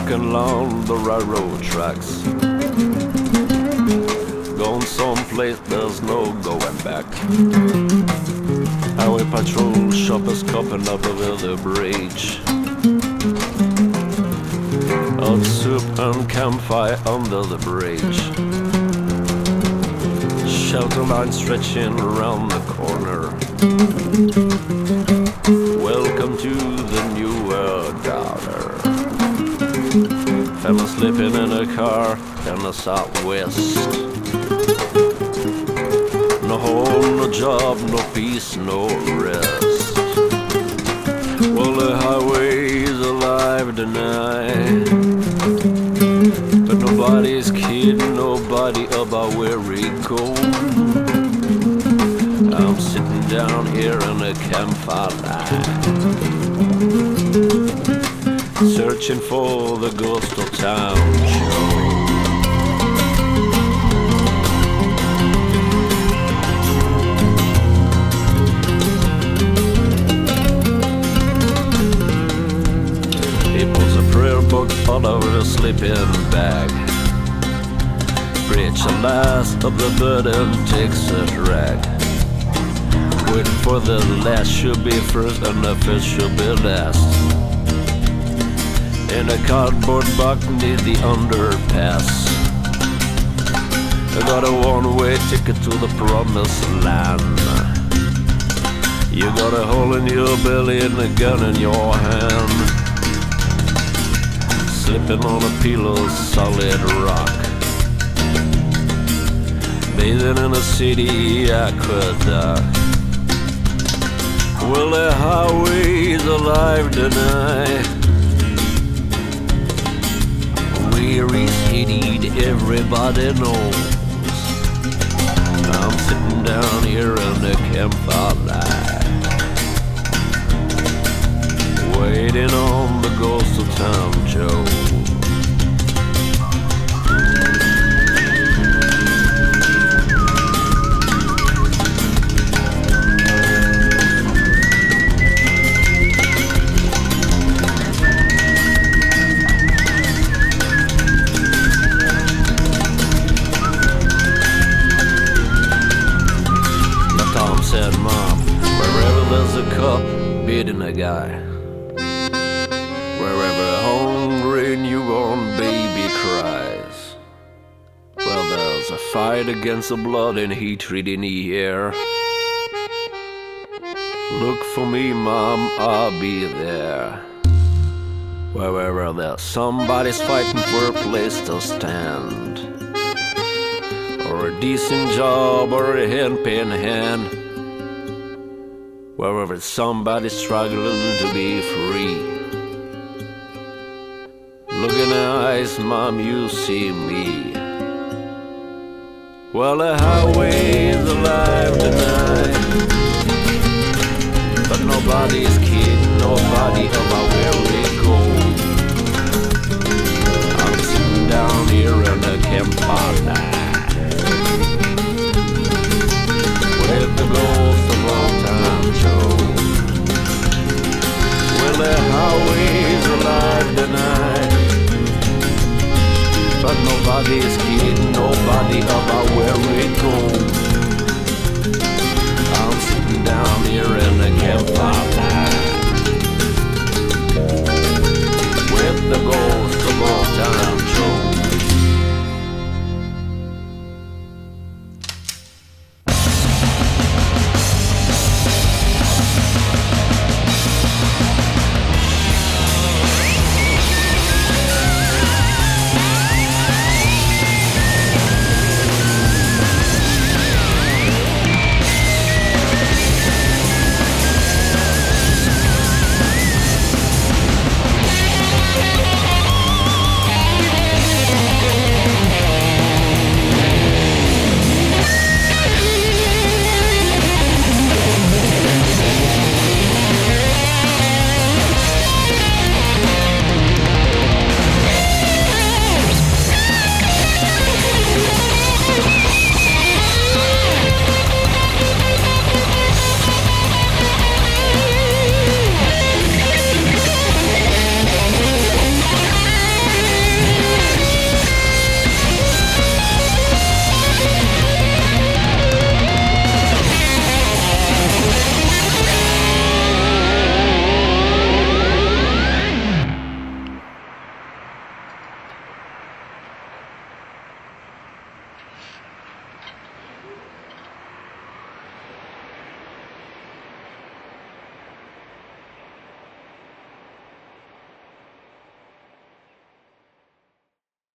walking along the railroad tracks, going someplace there's no going back. Highway patrol shoppers copping up over the bridge. Hot soup and campfire under the bridge. Shelter line stretching around the corner. Welcome to the New World Order. Fella sleeping in a car in the Southwest. No home, no job, no peace, no rest. Well, the highway is alive tonight, but nobody's kidding nobody about where we go. I'm sitting down here in a campfire light, searching for the ghost of town show. Book all over the sleeping bag. Preach the last of the burden takes a drag. Waiting for the last should be first and the first should be last. In a cardboard box near the underpass, I got a one-way ticket to the promised land. You got a hole in your belly and a gun in your hand, slipping on a pillow, solid rock, bathing in a city aqueduct. Well, the highway's alive tonight. Where he's headed, everybody knows. I'm sitting down here in the campfire light, waiting on the ghost of Tom Joe. Now Tom said, Mom, wherever there's a cop beating a guy, wherever a hungry newborn baby cries, well, there's a fight against the blood and hatred in the air. Look for me, Mom, I'll be there. Wherever there's somebody's fighting for a place to stand, or a decent job, or a helping hand. Wherever somebody's struggling to be free, look in the eyes, Mom, you see me. Well, the highway is alive tonight, but nobody's kidding nobody about where we go. I'm sitting down here in the campfire night, with the ghost of old time Joe. Well, the highway's alive tonight, but nobody's kidding nobody about where we go.